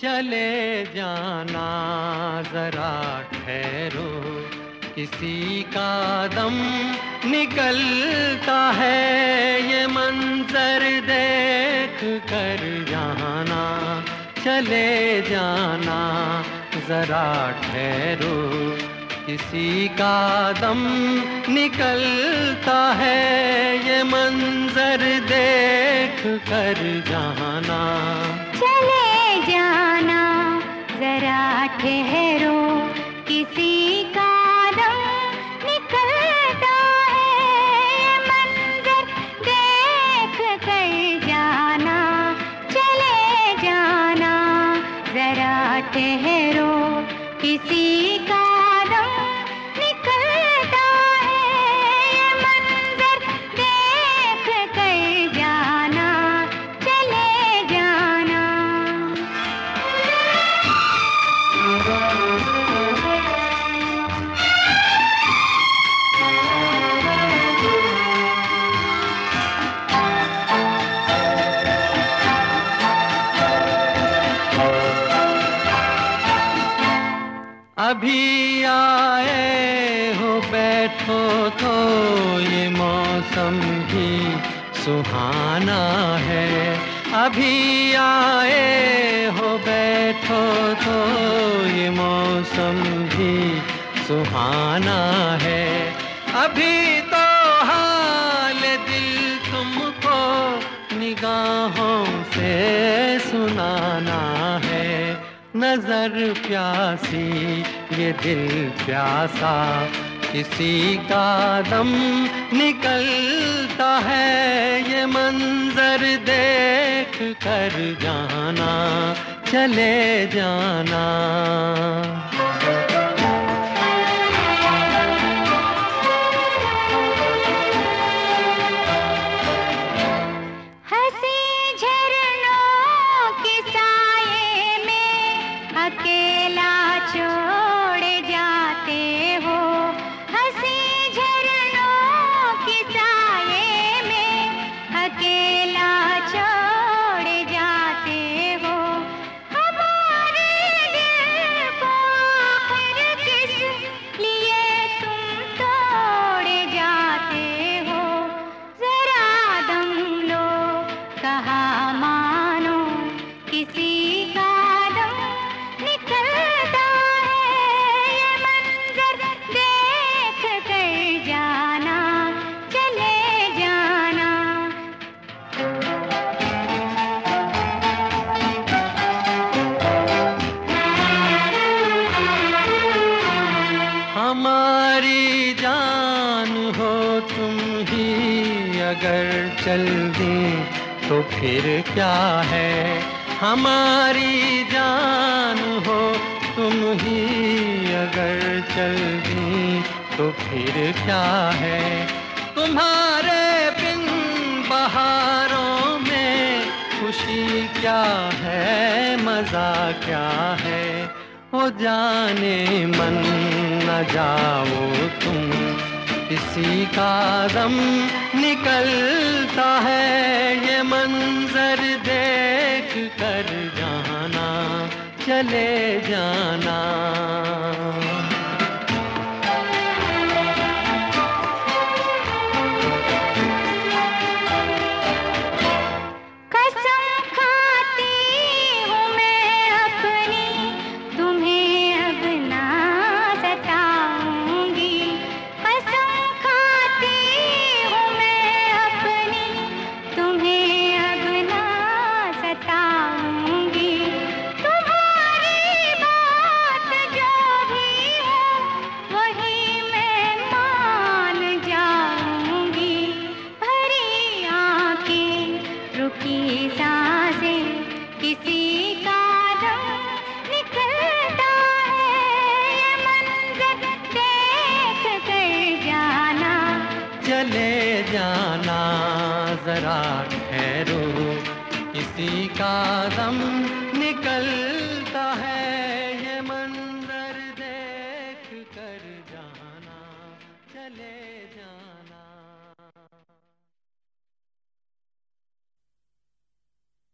चले जाना जरा ठहरो, किसी का दम निकलता है, ये मंजर देख कर जाना। चले जाना जरा ठहरो, किसी का दम निकलता है, ये मंजर देख कर जाना। चले जाना जरा ठहरो, किसी का दम निकलता है, ये मंजर देख कर जाना। चले जाना जरा ठहरो, किसी का अभी आए हो बैठो तो ये मौसम भी सुहाना है। अभी आए हो बैठो तो ये मौसम भी सुहाना है। अभी तो हाल दिल तुमको निगाहों से सुनाना है। नजर प्यासी ये दिल प्यासा, किसी का दम निकलता है, ये मंजर देख कर जाना। चले जाना। अकेला छोड़ जाते हो, हंसी झरनों की साये में अकेला छोड़ जाते हो। हमारे दिल को आखिर किस लिए तुम तोड़ जाते हो। जरा दम लो, कहा मानो, किसी का हमारी जान हो तुम ही अगर चल दें तो फिर क्या है। हमारी जान हो तुम ही अगर चल दें तो फिर क्या है। तुम्हारे बिन बहारों में खुशी क्या है, मजा क्या है। हो जाने मन न जाओ तुम, किसी का दम निकलता है, ये मंजर देख कर जाना। चले जाना। रुकी सांसें, किसी का दम निकलता है, ये मंजर देख कर जाना। चले जाना जरा ठहरो, किसी का दम